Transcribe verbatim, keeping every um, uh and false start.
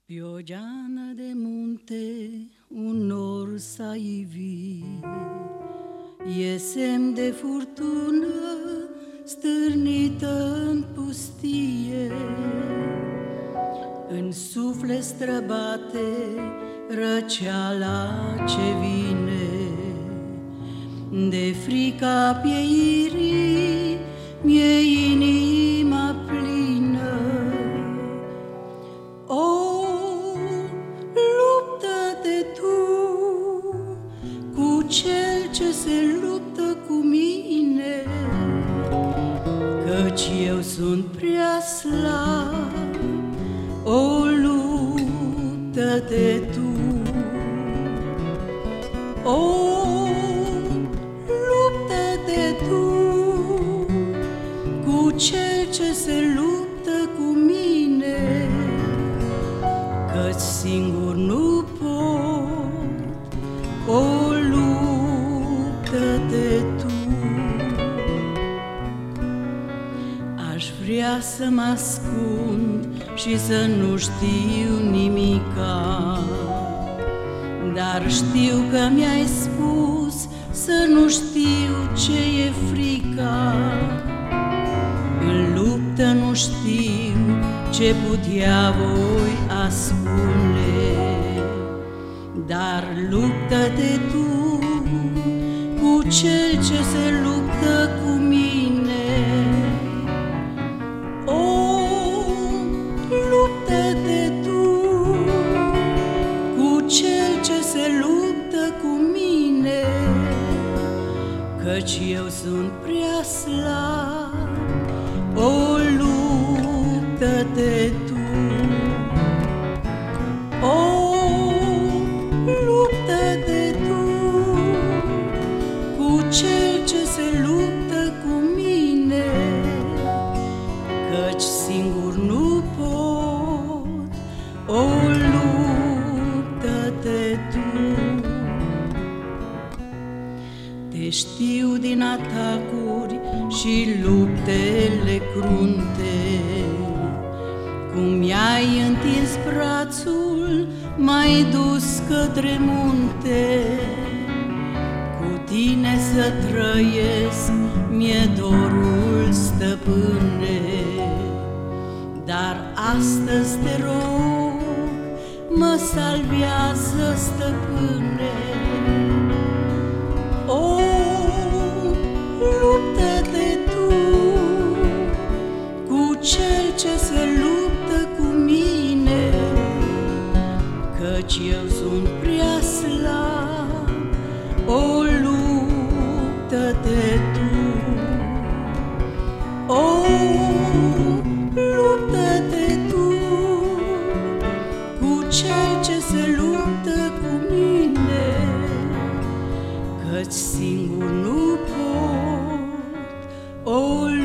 Pe o geană de munte un nor s-a ivit, e semn de furtună stârnită în pustie. În suflet străbate răceala ce vine, de frica pieirii mi-e inima plină. O, luptă-te tu cu cel ce se luptă cu mine, căci eu sunt prea slab. O, luptă-te tu. O, luptă-te tu cu cel ce se luptă cu mine, căci singur nu pot. O, luptă-te tu. Aș vrea să mă ascund și să nu știu nimica, dar știu că mi-ai spus să nu știu ce e frica. În luptă nu știu ce putea voi ascunde, dar luptă-te tu cu cel ce se luptă cu mine. O, luptă-te tu cu cel ce se luptă cu mine, căci eu sunt prea slab. O, luptă-te tu. O, luptă-te tu cu cel ce se luptă cu mine, căci singur nu pot. O, luptă-te tu. Te știu din atacuri și luptele crunte, cum mi-ai întins brațul, m-ai dus către munte. Cu tine să trăiesc mi-e dorul, stăpâne, dar astăzi te rog, mă salvează, stăpâne. O, luptă-te tu cu cel ce se luptă cu mine, căci eu sunt prea slab. O, luptă-te tu. O, luptă-te tu cu cel ce se luptă cu mine, căci singur nu pot. O,